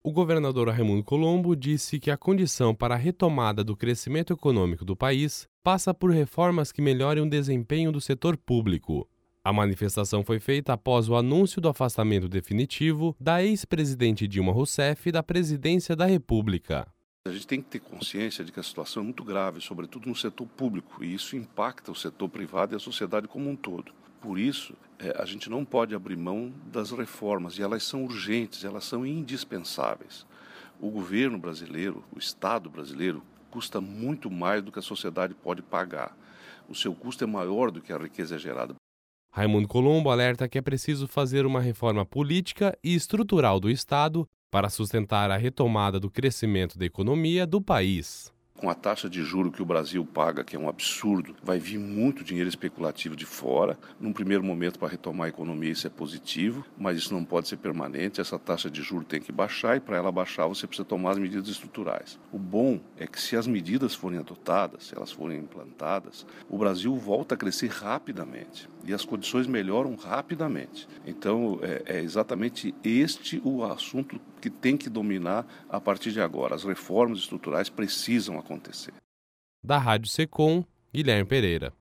O governador Raimundo Colombo disse que a condição para a retomada do crescimento econômico do país passa por reformas que melhorem o desempenho do setor público. A manifestação foi feita após o anúncio do afastamento definitivo da ex-presidente Dilma Rousseff da presidência da República. A gente tem que ter consciência de que a situação é muito grave, sobretudo no setor público, e isso impacta o setor privado e a sociedade como um todo. Por isso, a gente não pode abrir mão das reformas, e elas são urgentes, elas são indispensáveis. O governo brasileiro, o Estado brasileiro, custa muito mais do que a sociedade pode pagar. O seu custo é maior do que a riqueza gerada. Raimundo Colombo alerta que é preciso fazer uma reforma política e estrutural do Estado para sustentar a retomada do crescimento da economia do país. Com a taxa de juro que o Brasil paga, que é um absurdo, vai vir muito dinheiro especulativo de fora. Num primeiro momento, para retomar a economia, isso é positivo, mas isso não pode ser permanente. Essa taxa de juro tem que baixar e, para ela baixar, você precisa tomar as medidas estruturais. O bom é que, se as medidas forem adotadas, se elas forem implantadas, o Brasil volta a crescer rapidamente e as condições melhoram rapidamente. Então, é exatamente este o assunto que tem que dominar a partir de agora. As reformas estruturais precisam acontecer. Da Rádio Secom, Guilherme Pereira.